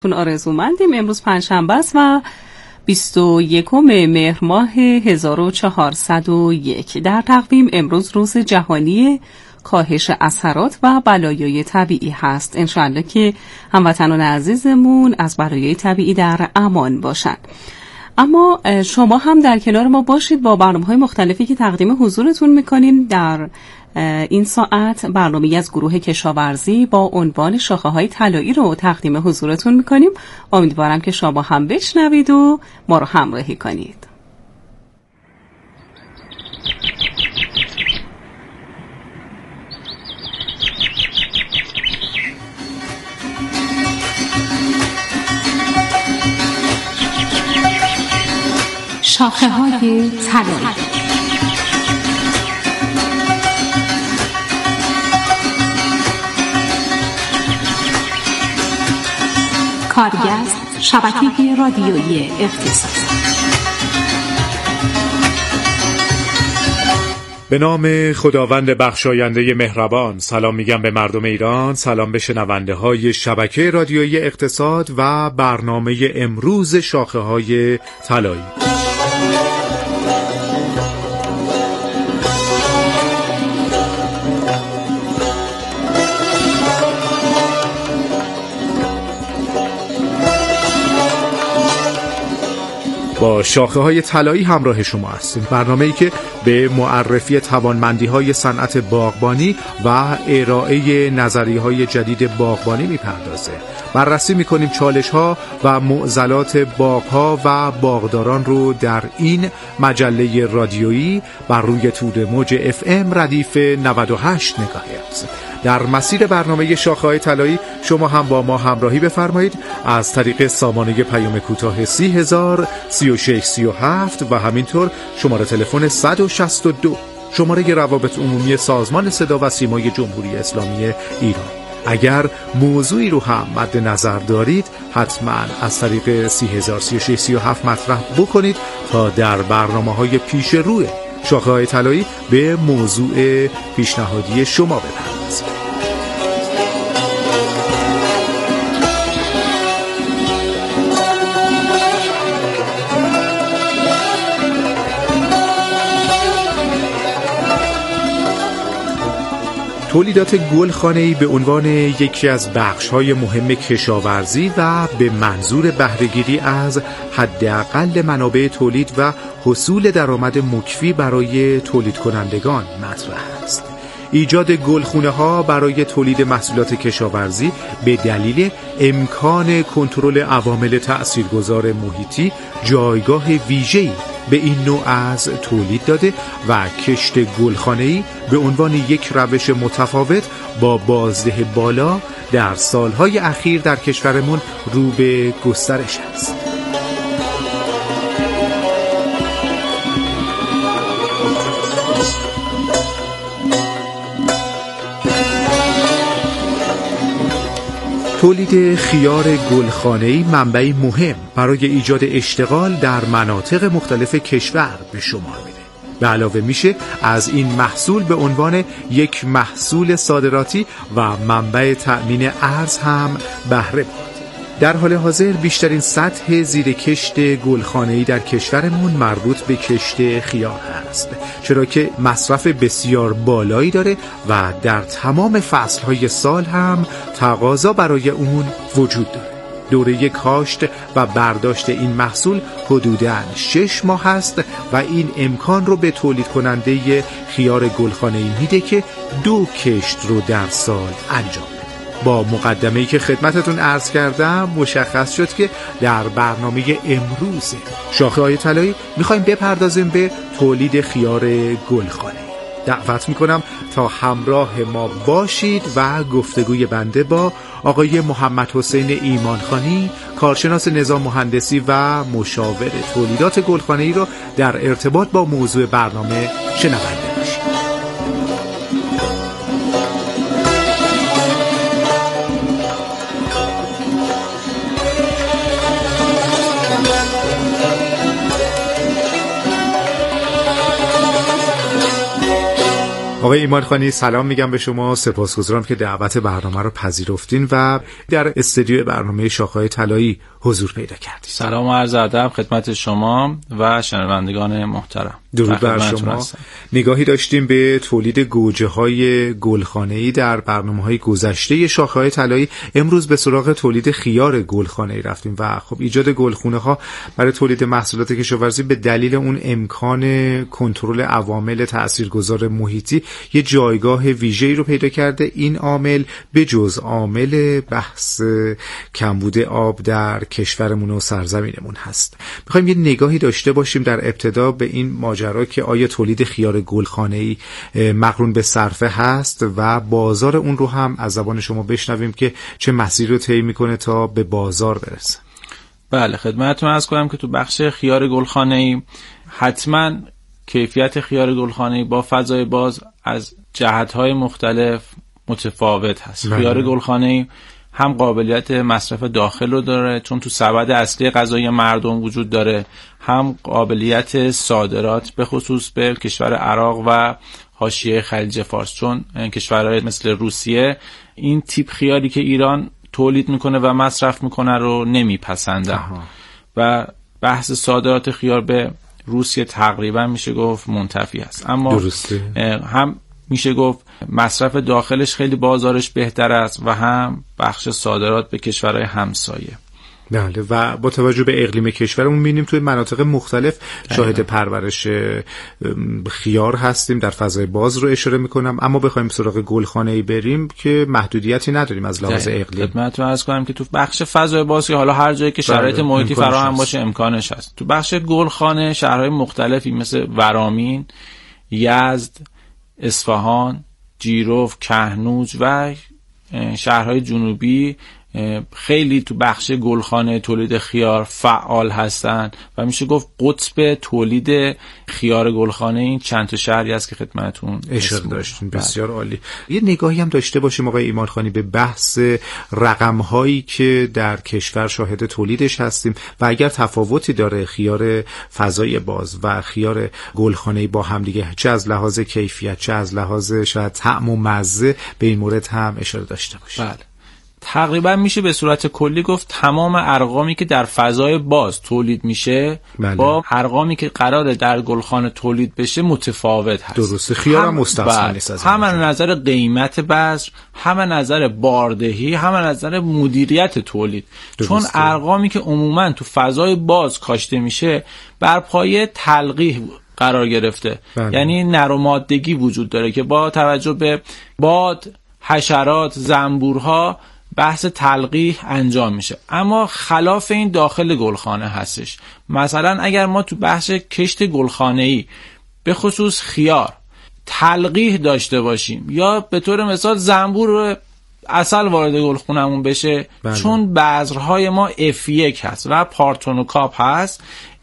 آرزومندیم. امروز پنجشنبه است و 21 مهر ماه 1401. در تقویم امروز روز جهانی کاهش اثرات و بلایای طبیعی هست. انشاءالله که هموطنان عزیزمون از بلایای طبیعی در امان باشند. اما شما هم در کنار ما باشید با برنامه‌های مختلفی که تقدیم حضورتون می‌کنیم. در این ساعت برنامه‌ای از گروه کشاورزی با عنوان شاخه‌های طلایی رو تقدیم حضورتون می‌کنیم. امیدوارم که شما هم بشنوید و ما رو همراهی کنید. شاخه‌های طلایی. کارگست شبکه رادیویی اقتصاد. به نام خداوند بخشاینده مهربان. سلام میگم به مردم ایران، سلام به شنونده های شبکه رادیویی اقتصاد و برنامه امروز شاخه‌های طلایی. با شاخه‌های طلایی همراه شما هستیم، برنامه‌ای که به معرفی توانمندی‌های صنعت باغبانی و ارائه نظریه‌های جدید باغبانی می‌پردازه. بررسی می‌کنیم چالش‌ها و معضلات باغ‌ها و باغداران رو در این مجله رادیویی بر روی تور موج FM ردیف 98 مگاهرتز. در مسیر برنامه شاخه‌های طلایی شما هم با ما همراهی بفرمایید از طریق سامانه پیام کوتاه 30,000 3637 و همینطور شماره تلفن 162 شماره روابط عمومی سازمان صدا و سیمای جمهوری اسلامی ایران. اگر موضوعی رو هم مد نظر دارید حتما از طریق 30,000 3637 مطرح بکنید تا در برنامه‌های پیش روی شاخه‌های طلایی به موضوع پیشنهادی شما بپردازیم. تولیدات گلخانه‌ای به عنوان یکی از بخش‌های مهم کشاورزی و به منظور بهره‌گیری از حداقل منابع تولید و حصول درآمد مکفی برای تولید کنندگان مطرح است. ایجاد گلخانه‌ها برای تولید محصولات کشاورزی به دلیل امکان کنترل عوامل تأثیرگذار محیطی جایگاه ویژه‌ای به این نوع از تولید داده و کشت گلخانه‌ای به عنوان یک روش متفاوت با بازده بالا در سالهای اخیر در کشورمون رو به گسترش است. تولید خیار گلخانه‌ای منبعی مهم برای ایجاد اشتغال در مناطق مختلف کشور به شمار میره. به علاوه میشه از این محصول به عنوان یک محصول صادراتی و منبع تأمین ارز هم بهره برد. در حال حاضر بیشترین سطح زیر کشت گلخانه‌ای در کشورمون مربوط به کشت خیار است، چرا که مصرف بسیار بالایی داره و در تمام فصلهای سال هم تقاضا برای اون وجود داره. دوره کاشت و برداشت این محصول حدوداً 6 ماه است و این امکان رو به تولید کننده خیار گلخانه‌ای میده که 2 کشت رو در سال انجام بده. با مقدمه‌ای که خدمتتون عرض کردم مشخص شد که در برنامه امروز شاخه‌های طلایی میخوایم بپردازیم به تولید خیار گلخانه‌ای. دعوت میکنم تا همراه ما باشید و گفتگوی بنده با آقای محمد حسین ایمانخانی، کارشناس نظام مهندسی و مشاور تولیدات گلخانه‌ای را در ارتباط با موضوع برنامه شنونده باشید. آقای ایمانخانی سلام میگم به شما، سپاسگزارم که دعوت برنامه رو پذیرفتین و در استودیو برنامه شاخه‌های طلایی حضور پیدا کردید. سلام و عرض ادب خدمت شما و شنوندگان محترم. درود بر شما. نگاهی داشتیم به تولید گوجه‌های گلخانه‌ای در برنامه‌های گذشته شاخه‌های طلایی. امروز به سراغ تولید خیار گلخانه‌ای رفتیم و خب ایجاد گلخونه‌ها برای تولید محصولات کشاورزی به دلیل اون امکان کنترل عوامل تاثیرگذار محیطی یه جایگاه ویژه‌ای رو پیدا کرده. این عامل به جز عامل بحث کمبود آب در کشورمون و سرزمینمون هست. می‌خوایم یه نگاهی داشته باشیم در ابتدا به این ماجرا که آیا تولید خیار گلخانه‌ای مقرون به صرفه هست و بازار اون رو هم از زبان شما بشنویم که چه مسیری رو طی می‌کنه تا به بازار برسه. بله خدمتتون عرض کنم که تو بخش خیار گلخانه‌ای حتما کیفیت خیار گلخانه‌ای با فضای باز از جهت‌های مختلف متفاوت هست. خیار گلخانه‌ای هم قابلیت مصرف داخل رو داره چون تو سبد اصلی غذایی مردم وجود داره، هم قابلیت صادرات به خصوص به کشور عراق و حاشیه خلیج فارس، چون کشورهای مثل روسیه این تیپ خیاری که ایران تولید میکنه و مصرف میکنه رو نمیپسندن و بحث صادرات خیار به روسیه تقریبا میشه گفت منتفی هست. اما هم میشه گفت مصرف داخلش خیلی بازارش بهتر است و هم بخش صادرات به کشورهای همسایه. بله و با توجه به اقلیم کشورمون می‌بینیم توی مناطق مختلف شاهد پرورش خیار هستیم، در فضای باز رو اشاره میکنم، اما بخوایم سراغ گلخانه‌ای بریم که محدودیتی نداریم از لحاظ اقلیم. خدمتتون عرض کنم که تو بخش فضای باز که حالا هر جایی که شرایط محیطی فراهم باشه امکانش هست. تو بخش گلخانه شهرهای مختلفی مثل ورامین، یزد، اصفهان، جیروف، کهنوج و شهرهای جنوبی خیلی تو بخش گلخانه تولید خیار فعال هستن و میشه گفت قطب تولید خیار گلخانه این چند تا شهری است که خدمتتون اشاره داشتین. بسیار عالی. یه نگاهی هم داشته باشیم آقای ایمانخانی به بحث رقم‌هایی که در کشور شاهد تولیدش هستیم و اگر تفاوتی داره خیار فضای باز و خیار گلخانه‌ای با هم دیگه، چه از لحاظ کیفیت چه از لحاظ شاید طعم و مزه، به این مورد هم اشاره داشته باشیم. بله. تقریبا میشه به صورت کلی گفت تمام ارقامی که در فضای باز تولید میشه با ارقامی که قراره در گلخانه تولید بشه متفاوت هست. درسته. خیار هم مستثنا نیست از هم نظر قیمت بذر، هم نظر باردهی، هم نظر مدیریت تولید. چون ارقامی که عموما تو فضای باز کاشته میشه بر پایه تلقیح قرار گرفته. یعنی نرومادگی وجود داره که با توجه به باد، حشرات، زنبورها بحث تلقیح انجام میشه. اما خلاف این داخل گلخانه هستش. مثلا اگر ما تو بحث کشت گلخانه‌ای به خصوص خیار تلقیح داشته باشیم یا به طور مثال زنبور عسل وارد گلخونمون بشه، چون بذرهای ما F1 هست و پارتون و کاپ هست،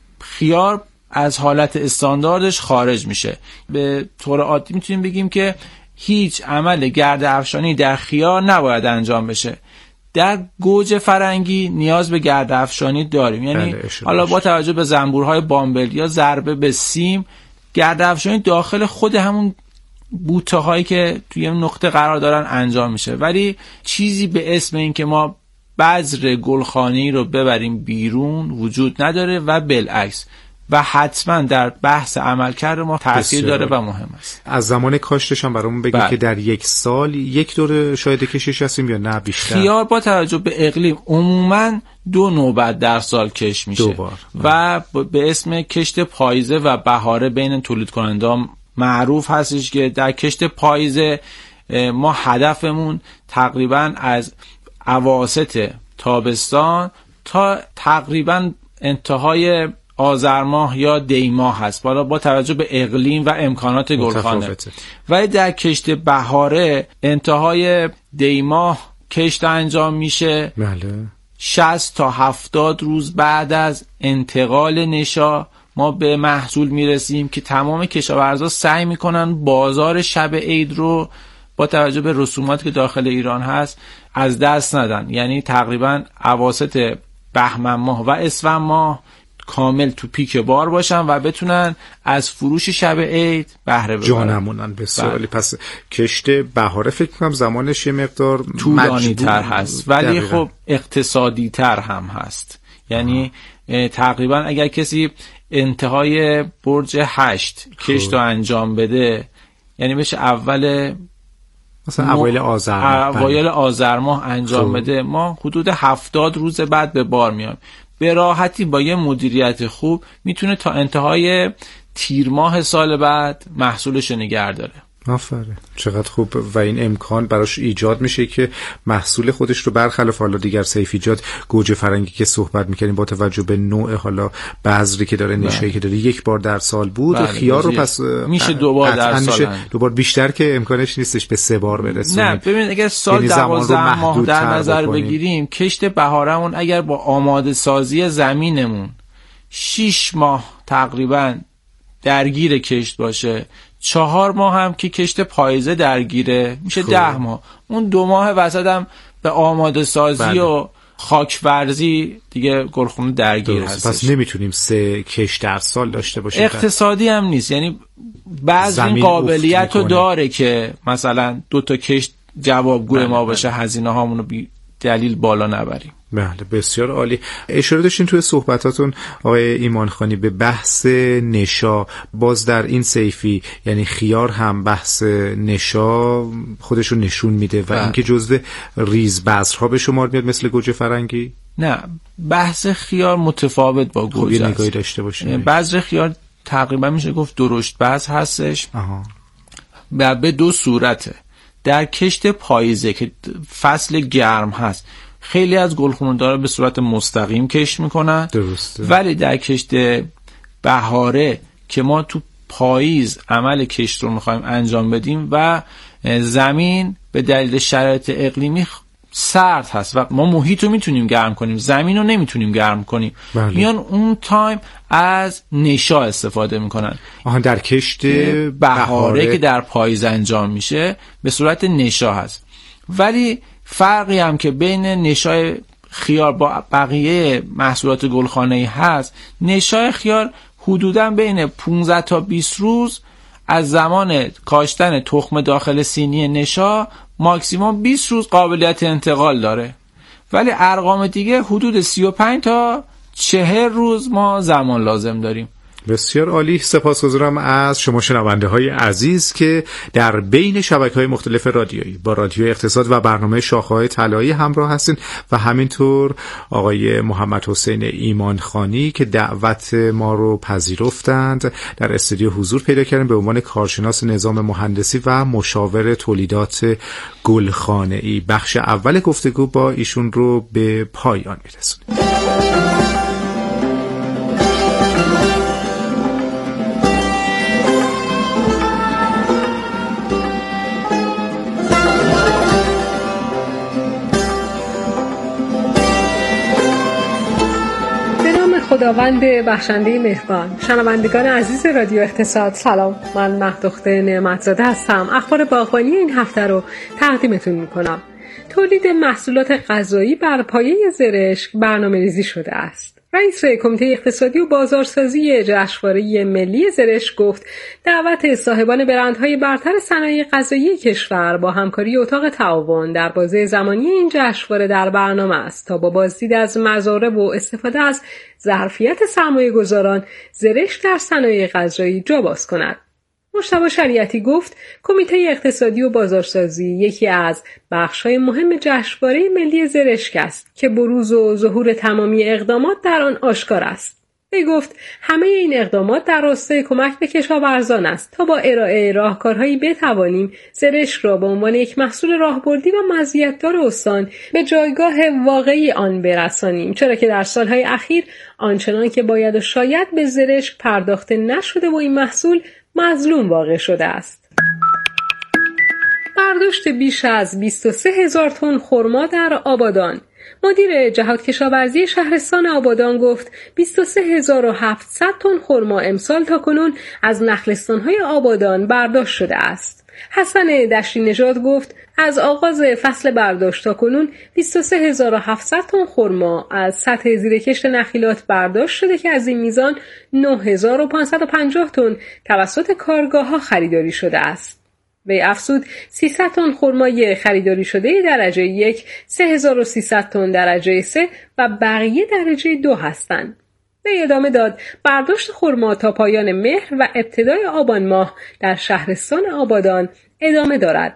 خیار از حالت استانداردش خارج میشه. به طور عادی میتونیم بگیم که هیچ عمل گرد افشانی در خیار نباید انجام بشه. در گوجه فرنگی نیاز به گرد افشانی داریم، یعنی حالا با توجه به زنبورهای بامبل یا ضربه به سیم گرد افشانی داخل خود همون بوته هایی که توی نقطه قرار دارن انجام میشه، ولی چیزی به اسم این که ما بذر گلخانه‌ای رو ببریم بیرون وجود نداره و بالعکس و حتما در بحث عملکرد ما تاثیر داره و مهم است. از زمان کاشتش هم برامون بگید که در یک سال یک دور شاید کشش هستیم یا نه بیشتر؟ خیار با توجه به اقلیم عموما 2 نوبت در سال کش میشه و به اسم کشت پاییزه و بهاره بین تولید کنندگان معروف هستش که در کشت پاییزه ما هدفمون تقریبا از اواسط تابستان تا تقریبا انتهای آذر ماه یا دی ماه هست، بالا با توجه به اقلیم و امکانات گلخانه. و در کشت بهاره انتهای دی ماه کشت انجام میشه. بله. 60 تا 70 روز بعد از انتقال نشا ما به محصول میرسیم که تمام کشاورزا سعی میکنن بازار شب عید رو با توجه به رسوماتی که داخل ایران هست از دست ندن. یعنی تقریبا اواسط بهمن ماه و اسفند ماه کامل تو پیک بار باشن و بتونن از فروش شب عید بهره ببرن. جانمونن بسیار عالی. پس کشت بهاره فکر کنم زمانش یه مقدار طولانی تر هست ولی خب اقتصادی تر هم هست. یعنی تقریبا اگر کسی انتهای برج 8 کشت رو انجام بده، یعنی بشه مثلا اوایل آذر ماه انجام بده، ما حدود 70 روز بعد به بار میایم. به راحتی با یه مدیریت خوب میتونه تا انتهای تیر ماه سال بعد محصولش رو نگه داره. آفرین، چقدر خوب. و این امکان براش ایجاد میشه که محصول خودش رو برخلاف حالا دیگر سیفیجات، گوجه فرنگی که صحبت میکنیم با توجه به نوع حالا بذری که داره، نشایی که داره، یک بار در سال بود. خیار رو پس میشه 2 بار در سال، 2 بار بیشتر که امکانش نیستش به 3 بار برسونیم. نه ببین اگر سال 12 ماه در نظر بگیریم، کشت بهارمون اگر با آماده سازی زمینمون 6 ماه تقریبا درگیر کشت باشه، 4 ماه هم که کشت پاییزه درگیره، میشه 10 ماه. اون 2 ماه وسط هم به آماده سازی و خاکورزی دیگه گلخونه درگیر هستش. پس نمیتونیم 3 کشت در سال داشته باشیم. اقتصادی هم نیست، یعنی بعضی این قابلیت رو داره که مثلا 2 تا کشت جوابگوی ما باشه، هزینه هامون رو بی دلیل بالا نبریم. بله بسیار عالی. اشاره داشتین توی صحبتاتون آقای ایمانخانی به بحث نشا. باز در این صیفی یعنی خیار هم بحث نشا خودشو نشون میده و اینکه جزو ریز بذرها به شمار میاد مثل گوجه فرنگی. نه، بحث خیار متفاوت با گوجه است. نگاهی داشته باشین. بذر خیار تقریبا میشه گفت درشت بذر هستش. و به 2 صورته. در کشت پاییزه که فصل گرم هست، خیلی از گلخانه‌دارا به صورت مستقیم کشت میکنن. درسته. ولی در کشت بهاره که ما تو پاییز عمل کشت رو میخوایم انجام بدیم و زمین به دلیل شرایط اقلیمی سرد هست و ما محیط رو میتونیم گرم کنیم، زمین رو نمیتونیم گرم کنیم. میان اون تایم از نشا استفاده میکنن. در کشت بهاره که در پاییز انجام میشه به صورت نشا هست. ولی فرقی هم که بین نشای خیار با بقیه محصولات گلخانه‌ای هست، نشای خیار حدوداً بین 15 تا 20 روز از زمان کاشتن تخم داخل سینی نشا ماکسیموم 20 روز قابلیت انتقال داره. ولی ارقام دیگه حدود 35 تا 40 روز ما زمان لازم داریم. بسیار عالی. سپاسگزارم از شما شنونده های عزیز که در بین شبکه‌های مختلف رادیویی با رادیو اقتصاد و برنامه شاخه‌های طلایی همراه هستین و همینطور آقای محمد حسین ایمانخانی که دعوت ما رو پذیرفتند در استودیو حضور پیدا کردن به عنوان کارشناس نظام مهندسی و مشاور تولیدات گلخانه‌ای. بخش اول گفتگو با ایشون رو به پایان می‌رسونیم. خداوند بخشنده مهربان، شنوندگان عزیز رادیو اقتصاد، سلام. من مهدخته نعمتزاده هستم. اخبار باغبانی این هفته رو تقدیمتون میکنم. تولید محصولات غذایی بر پایه زرشک برنامه‌ریزی شده است. رئیس کمیته اقتصادی و بازارسازی جشنواره ملی زرشک گفت دعوت صاحبان برندهای برتر صنایع غذایی کشور با همکاری اتاق تعاون در بازه زمانی این جشنواره در برنامه است تا با بازدید از مزارع و استفاده از ظرفیت سرمایه‌گذاران زرشک در صنایع غذایی جا باز کند. مجتبی شریعتی گفت کمیته اقتصادی و بازارسازی یکی از بخش‌های مهم جشنواره ملی زرشک است که بروز و ظهور تمامی اقدامات در آن آشکار است. وی گفت همه این اقدامات در راستای کمک به کشاورزان است تا با ارائه راهکارهایی بتوانیم زرشک را به عنوان یک محصول راهبردی و مزیت‌دار استان به جایگاه واقعی آن برسانیم، چرا که در سالهای اخیر آنچنان که باید و شاید به زرشک پرداخته نشده و این محصول مظلوم واقع شده است. برداشت بیش از 23,000 تن خرما در آبادان. مدیر جهاد کشاورزی شهرستان آبادان گفت 23,700 تن خرما امسال تاکنون از نخلستان‌های آبادان برداشت شده است. حسن دشتی نژاد گفت از آغاز فصل برداشت تا کنون 23700 تن خرما از سطح زیرکشت نخیلات برداشت شده که از این میزان 9550 تن توسط کارگاه‌ها خریداری شده است. وی افزود 300 تن خرمای خریداری شده درجه 1، 3300 تن درجه 3 و بقیه درجه 2 هستند. وی ادامه داد برداشت خرما تا پایان مهر و ابتدای آبان ماه در شهرستان آبادان ادامه دارد.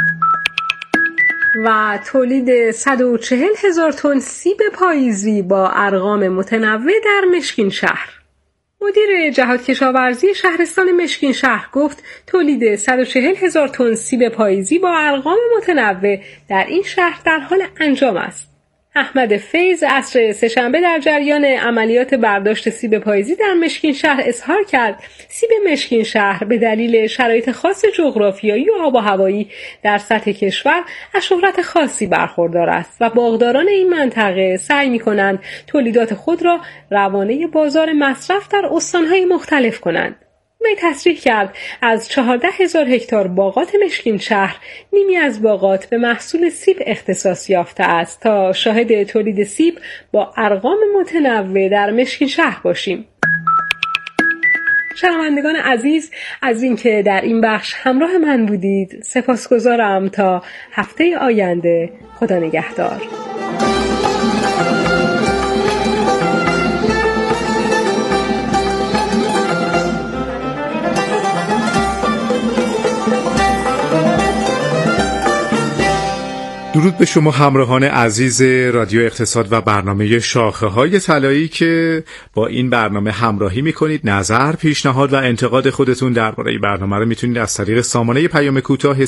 و تولید 140,000 تن سیب پاییزی با ارقام متنوع در مشکین شهر. مدیر جهاد کشاورزی شهرستان مشکین شهر گفت تولید 140,000 تن سیب پاییزی با ارقام متنوع در این شهر در حال انجام است. احمد فیض عصر سه‌شنبه در جریان عملیات برداشت سیب پاییزی در مشکین شهر اظهار کرد سیب مشکین شهر به دلیل شرایط خاص جغرافیایی و آب و هوایی در سطح کشور از شهرت خاصی برخوردار است و باغداران این منطقه سعی می‌کنند تولیدات خود را روانه بازار مصرف در استان‌های مختلف کنند. وی تصریح کرد از 14,000 هکتار باغات مشکین شهر نیمی از باغات به محصول سیب اختصاص یافته است تا شاهد تولید سیب با ارقام متنوع در مشکین شهر باشیم. شنوندگان عزیز از اینکه در این بخش همراه من بودید سپاسگزارم. تا هفته آینده، خدا نگهدار. درود به شما همراهان عزیز رادیو اقتصاد و برنامه شاخه‌های طلایی که با این برنامه همراهی میکنید. نظر، پیشنهاد و انتقاد خودتون درباره برنامه رو میتونید از طریق سامانه پیام کوتاه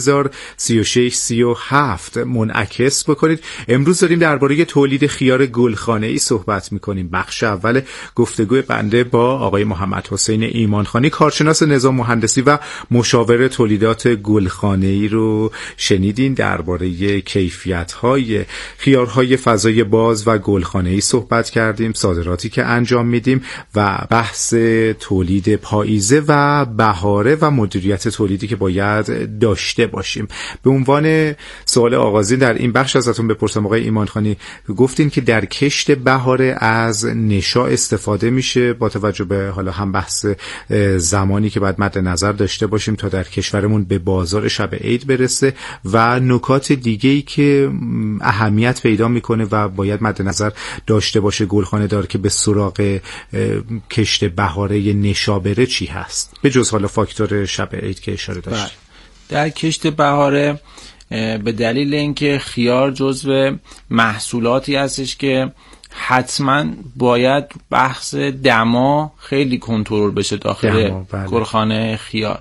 30,036,37 منعکس بکنید. امروز داریم درباره تولید خیار گلخانه‌ای صحبت میکنیم. بخش اول گفتگوی بنده با آقای محمد حسین ایمانخانی، کارشناس نظام مهندسی و مشاور تولیدات گلخانه‌ای رو شنیدین. درباره کیفیت‌های خیارهای فضای باز و گلخانه‌ای صحبت کردیم، صادراتی که انجام میدیم و بحث تولید پاییزه و بهاره و مدیریت تولیدی که باید داشته باشیم. به عنوان سوال آغازین در این بخش ازتون بپرسم آقای ایمانخانی، گفتین که در کشت بهاره از نشا استفاده میشه با توجه به حالا هم بحث زمانی که باید مد نظر داشته باشیم تا در کشورمون به بازار شب عید برسه و نکات دیگه‌ای که اهمیت پیدا میکنه و باید مد نظر داشته باشه گلخانه دار که به سراغ کشت بهاره نشا بره چی هست به جز حالا فاکتور شب عید که اشاره داشت؟ در کشت بهاره به دلیل اینکه خیار جزو محصولاتی هستش که حتما باید بحث دما خیلی کنترل بشه داخل گلخانه خیار.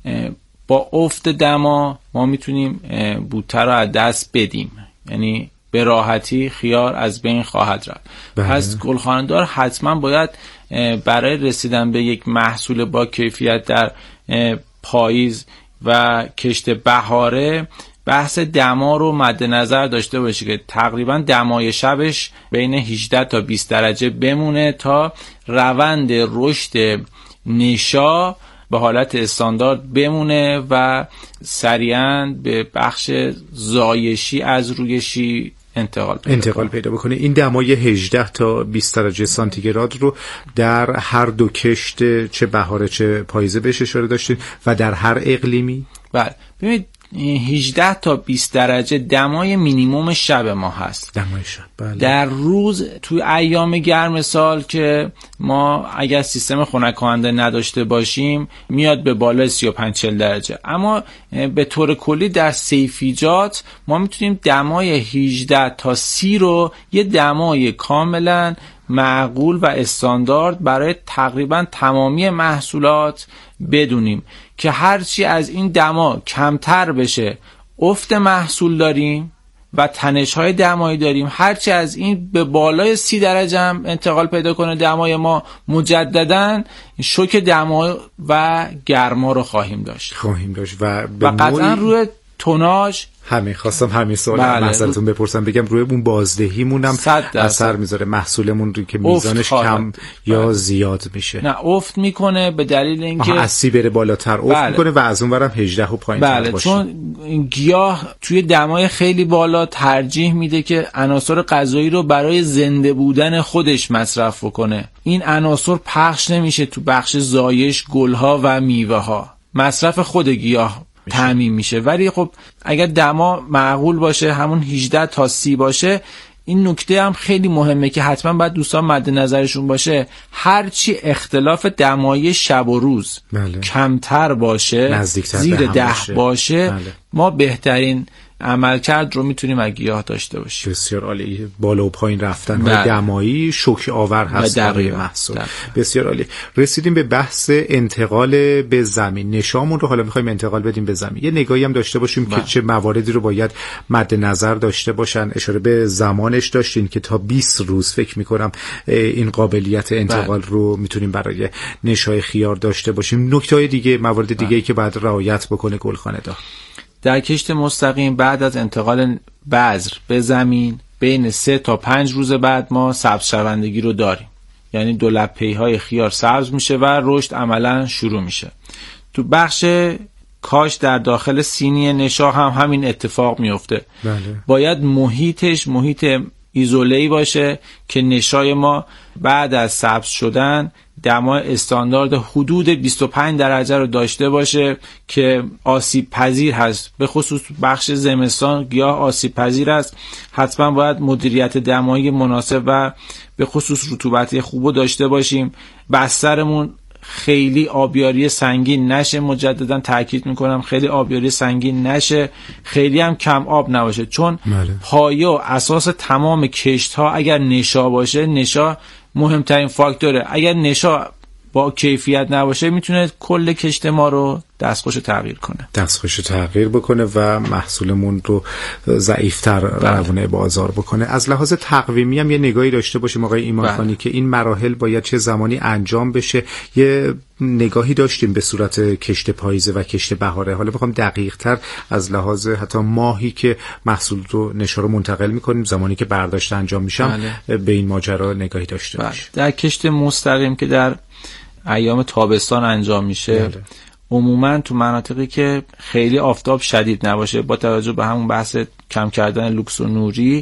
با افت دما ما میتونیم بوته رو از دست بدیم، یعنی به راحتی خیار از بین خواهد رفت. پس گلخانه دار حتما باید برای رسیدن به یک محصول با کیفیت در پاییز و کشت بهاره بحث دما رو مد نظر داشته باشه که تقریبا دمای شبش بین 18 تا 20 درجه بمونه تا روند رشد نشا به حالت استاندارد بمونه و سریعا به بخش زایشی از رویشی انتقال پیدا بکنه. این دمای 18 تا 20 درجه سانتیگراد رو در هر دو کشت چه بهاره چه پاییزه بهش اشاره داشتین و در هر اقلیمی؟ بله ببینید 18 تا 20 درجه دمای مینیمم شب ما هست. دمای شب بله. در روز توی ایام گرم سال که ما اگر سیستم خنک کننده نداشته باشیم میاد به بالای 35-40 درجه، اما به طور کلی در سیفیجات ما میتونیم دمای 18 تا 30 رو یه دمای کاملا معقول و استاندارد برای تقریبا تمامی محصولات بدونیم که هرچی از این دما کمتر بشه افت محصول داریم و تنش‌های دمایی داریم، هرچی از این به بالای 30 درجه هم انتقال پیدا کنه دمای ما مجدداً شوک دما و گرما رو خواهیم داشت و قطعاً روی توناژ همین خواستم همین سوال محصولتون بپرسم، بگم روی اون بازدهیمون هم اثر میذاره، محصولمون رو که میزانش کم یا زیاد میشه؟ نه، افت میکنه به دلیل اینکه اسی بره بالاتر افت میکنه و از اونورم 18 و پایین‌تر باشه. چون گیاه توی دمای خیلی بالا ترجیح میده که عناصر غذایی رو برای زنده بودن خودش مصرف بکنه. این عناصر پخش نمیشه تو بخش زایش گلها و میوه ها، مصرف خود گیاه تامین میشه. ولی خب اگر دما معقول باشه، همون 18 تا 30 باشه، این نکته هم خیلی مهمه که حتما باید دوستان مد نظرشون باشه، هرچی اختلاف دمای شب و روز کمتر باشه، زیر 10 باشه، ما بهترین عملکرد رو میتونیم از گیاه داشته باشیم. بسیار عالی. بالا و پایین رفتن های دمایی شوک آور هست برای محصول. بسیار عالی. رسیدیم به بحث انتقال به زمین. نشامون رو حالا میخوایم انتقال بدیم به زمین. یه نگاهی هم داشته باشیم که چه مواردی رو باید مد نظر داشته باشن. اشاره به زمانش داشتین که تا 20 روز فکر میکنم این قابلیت انتقال رو میتونیم برای نشای خیار داشته باشیم. نکته‌های دیگه، موارد دیگه‌ای که باید رعایت بکنه گلخانه دار در کشت مستقیم بعد از انتقال بذر به زمین بین 3 تا 5 روز بعد ما سبز شوندگی رو داریم. یعنی دو لپه‌های خیار سبز میشه و رشد عملا شروع میشه. تو بخش کاش در داخل سینی نشا هم همین اتفاق میفته. باید محیطش محیط ایزوله‌ای باشه که نشای ما بعد از سبز شدن دمای استاندارد حدود 25 درجه رو داشته باشه که آسیب پذیر هست. به خصوص بخش زمستان گیاه آسیب پذیر است. حتما باید مدیریت دمایی مناسب و به خصوص رطوبت خوب داشته باشیم. بسترمون خیلی آبیاری سنگین نشه، مجددا تاکید میکنم خیلی آبیاری سنگین نشه، خیلی هم کم آب نباشه، چون پایه و اساس تمام کشت ها اگر نشا باشه، نشا مهمترین فاکتوره. اگر نشا با کیفیت نباشه میتونه کل کشت ما رو دستخوش تغییر بکنه و محصولمون رو ضعیفتر روونه بازار بکنه. از لحاظ تقویمی هم یه نگاهی داشته باشیم آقای ایمانخانی که این مراحل باید چه زمانی انجام بشه. یه نگاهی داشتیم به صورت کشت پاییزه و کشت بهاره. حالا بخوام دقیق تر از لحاظ حتی ماهی که محصول رو نشا رو منتقل میکنیم، زمانی که برداشت انجام میشم، به این ماجرا نگاهی داشته باشیم. در کشت مستقیم که در ایام تابستان انجام میشه، عموما تو مناطقی که خیلی آفتاب شدید نباشه، با توجه به همون بحث کم کردن لوکس و نوری،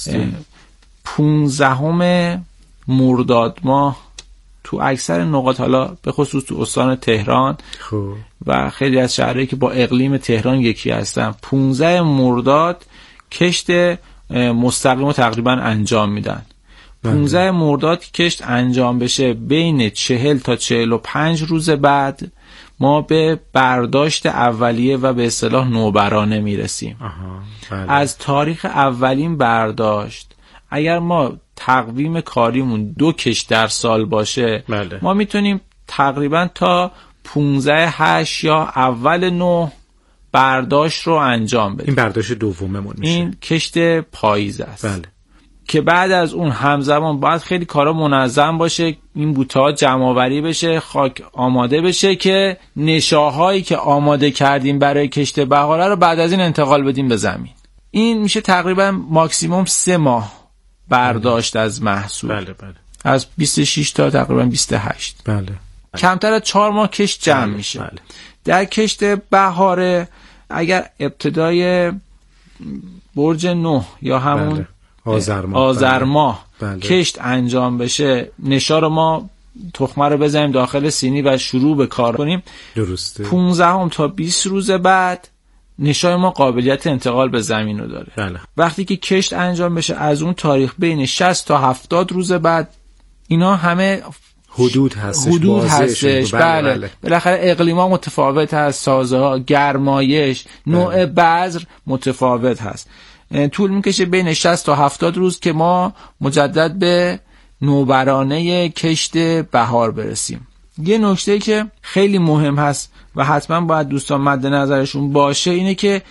15 مرداد ماه تو اکثر نقاط، حالا به خصوص تو استان تهران و خیلی از شهرهایی که با اقلیم تهران یکی هستن، 15 مرداد کشت مستقیم رو تقریبا انجام میدن. 15 مرداد کشت انجام بشه، بین 40 تا 45 روز بعد ما به برداشت اولیه و به اصطلاح نوبرانه میرسیم. از تاریخ اولین برداشت اگر ما تقویم کاریمون 2 کشت در سال باشه، ما میتونیم تقریبا تا 15/8 یا اول 9 برداشت رو انجام بدیم. این برداشت دوممون میشه. این کشت پاییز است. که بعد از اون همزمان باید خیلی کارا منظم باشه، این بوته‌ها جمع‌آوری بشه، خاک آماده بشه که نشاهایی که آماده کردیم برای کشت بهاره رو بعد از این انتقال بدیم به زمین. این میشه تقریبا ماکسیموم 3 ماه برداشت از محصول. از 26 تا تقریبا 28. کمتر از 4 ماه کشت جمع میشه. در کشت بهاره اگر ابتدای برج 9 یا همون آذر ماه کشت انجام بشه، نشا رو ما تخمه رو بزنیم داخل سینی و شروع به کار کنیم. درسته. 15 تا 20 روز بعد نشای ما قابلیت انتقال به زمین رو داره. وقتی که کشت انجام بشه، از اون تاریخ بین 60 تا 70 روز بعد اینا همه حدود هستش. بله. بالاخره اقلیما متفاوت هست، سازه‌ها، گرمایش، نوع بذر متفاوت هست. طول میکشه بین 60 تا 70 روز که ما مجدد به نوبرانه کشت بهار برسیم. یه نکته که خیلی مهم هست و حتما باید دوستان مد نظرشون باشه اینه که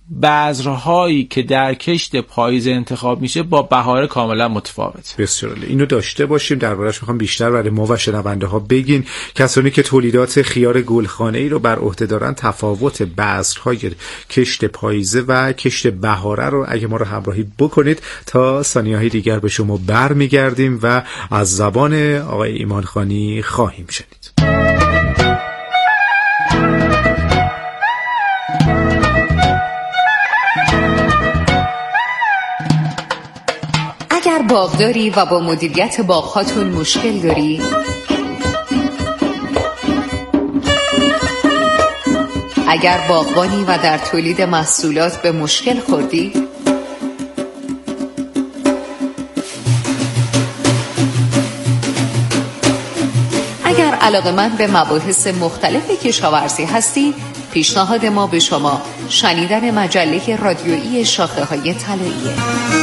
بذرهایی که در کشت پاییزه انتخاب میشه با بهار کاملا متفاوت. بسیار عالی. اینو داشته باشیم، دربارش میخوام بیشتر برای ما و شنونده ها بگین. کسانی که تولیدات خیار گلخانه‌ای رو بر عهده دارن تفاوت بذرهای کشت پاییزه و کشت بهاره رو اگه ما رو همراهی بکنید تا ثانیه‌های دیگر به شما برمیگردیم و از زبان آقای ایمانخانی خواهیم شنید. اگر باغ داری و با مدیریت باغ‌هاتون مشکل داری، اگر باغبانی و در تولید محصولات به مشکل خوردی، اگر علاقه‌مند به مباحث مختلف کشاورزی هستی، پیشنهاد ما به شما شنیدن مجله رادیویی شاخه‌های طلاییه.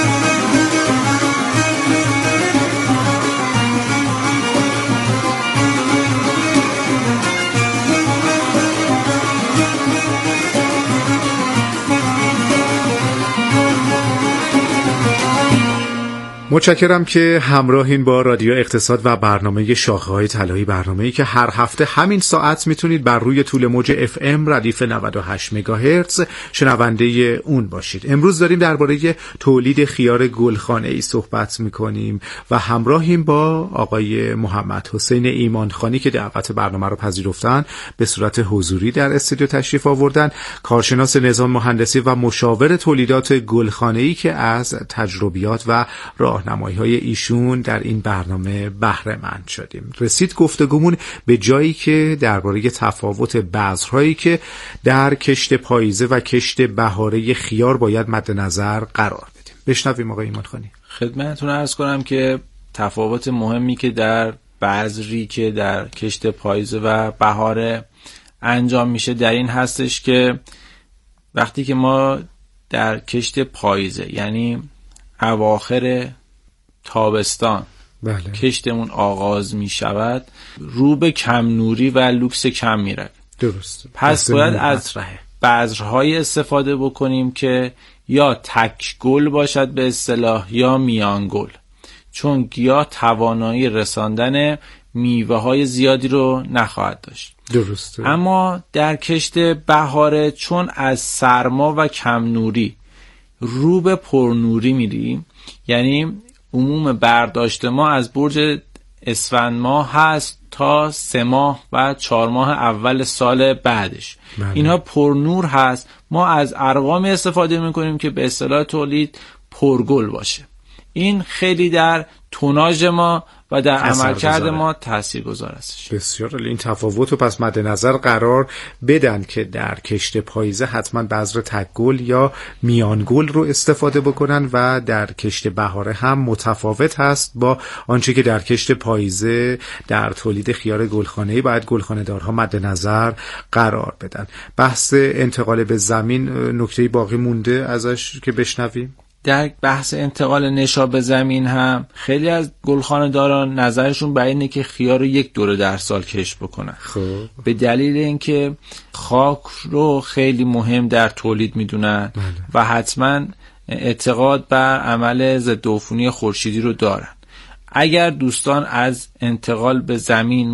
متشکرم که همراهین با رادیو اقتصاد و برنامه شاخه‌های طلایی، برنامه‌ای که هر هفته همین ساعت میتونید بر روی طول موج FM ردیف 98 مگاهرتز شنونده اون باشید. امروز داریم درباره تولید خیار گلخانه‌ای صحبت میکنیم و همراهیم با آقای محمد حسین ایمانخانی که دعوت برنامه رو پذیرفتن، به صورت حضوری در استودیو تشریف آوردن، کارشناس نظام مهندسی و مشاور تولیدات گلخانه‌ای که از تجربیات و راهنمایی‌های ایشون در این برنامه بهره مند شدیم. رسید گفتگومون به جایی که درباره تفاوت بذرهایی که در کشت پاییزه و کشت بهاره خیار باید مد نظر قرار بدیم. بشنویم آقای ایمانخانی. خدمتتون عرض کنم که تفاوت مهمی که در بذری که در کشت پاییزه و بهاره انجام میشه در این هستش که وقتی که ما در کشت پاییزه، یعنی اواخر تابستان، بله، کشتمون آغاز می شود، رو به کم نوری و لوکس کم می رود. درست. پس باید از بذرهای استفاده بکنیم که یا تک گل باشد به اصطلاح یا میان گل، چون گیاه توانایی رساندن میوه های زیادی رو نخواهد داشت. درسته. اما در کشت بهاره چون از سرما و کم نوری رو به پرنوری میریم، یعنی عموم برداشت ما از برج اسفند ماه هست تا 3 ماه و 4 ماه اول سال بعدش. بله. اینها پرنور هست. ما از ارقامی استفاده میکنیم که به اصطلاح تولید پرگل باشه. این خیلی در توناژ ما و در عملکرد ما تاثیرگذار است. بسیار عالی. این تفاوت رو پس مد نظر قرار بدن که در کشت پاییزه حتما بذر تک گل یا میان گل رو استفاده بکنن و در کشت بهاره هم متفاوت هست با آنچه که در کشت پاییزه در تولید خیار گلخانه‌ای باید گلخانه دارها مد نظر قرار بدن. بحث انتقال به زمین نکته باقی مونده ازش که بشنویم؟ در بحث انتقال نشا به زمین هم خیلی از گلخانه داران نظرشون بر اینه که خیار رو 1 دوره در سال کشت بکنن. خب. به دلیل اینکه خاک رو خیلی مهم در تولید میدونن و حتما اعتقاد بر عمل ضد عفونی خورشیدی رو دارن. اگر دوستان از انتقال به زمین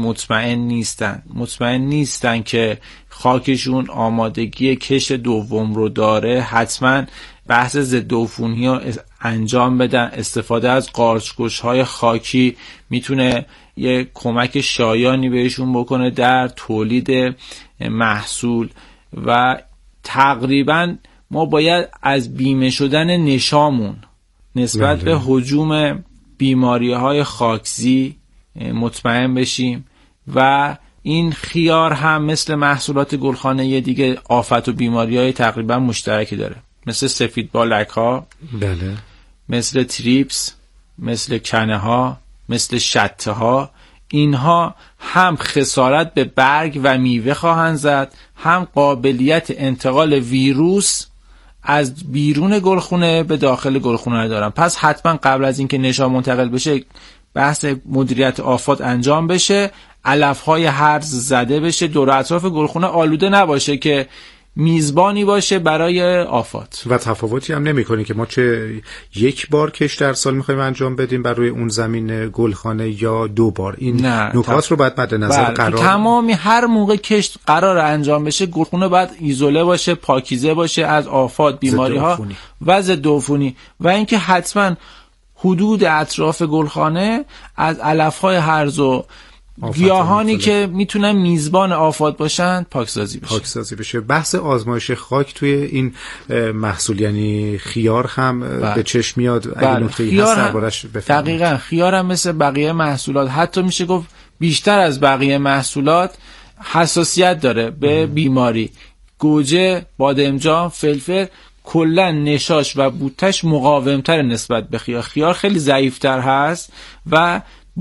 مطمئن نیستن که خاکشون آمادگی کشت دوم رو داره، حتما بحث ضد عفونی رو انجام بدن. استفاده از قارچ‌کش‌های خاکی میتونه یه کمک شایانی بهشون بکنه در تولید محصول و تقریبا ما باید از بیمه شدن نشامون نسبت به هجوم بیماری‌های خاکزی مطمئن بشیم و این خیار هم مثل محصولات گلخانه‌ای دیگه آفت و بیماری‌های تقریبا مشترکی داره، مثل سفید بالک‌ها، بله، مثل تریپس، مثل کنه ها، مثل شته ها. اینها هم خسارت به برگ و میوه خواهند زد، هم قابلیت انتقال ویروس از بیرون گلخونه به داخل گلخونه دارن. پس حتما قبل از اینکه نشا منتقل بشه بحث مدیریت آفات انجام بشه، علف‌های هرز زده بشه، دور اطراف گلخونه آلوده نباشه که میزبانی باشه برای آفات. و تفاوتی هم نمی‌کنه که ما چه یک بار کشت در سال می‌خوایم انجام بدیم بر روی اون زمین گلخانه یا 2 بار. این نکات رو باید مد نظر قرار تمامی هر موقع کشت قرار انجام بشه گلخونه باید ایزوله باشه، پاکیزه باشه از آفات، بیماری‌ها و ضد عفونی، و اینکه حتما حدود اطراف گلخانه از علف‌های هرز و گیاهانی که میتونن میزبان آفات باشن پاکسازی بشه. بحث آزمایش خاک توی این محصول یعنی خیار هم به چشم میاد. اگه نکته‌ای هست دربارش بفرمایید. دقیقاً خیار هم مثل بقیه محصولات، حتی میشه گفت بیشتر از بقیه محصولات حساسیت داره به بیماری. گوجه، بادمجان، فلفل کلا نشاش و بوتش مقاومتر نسبت به خیار. خیار خیلی ضعیفتر هست و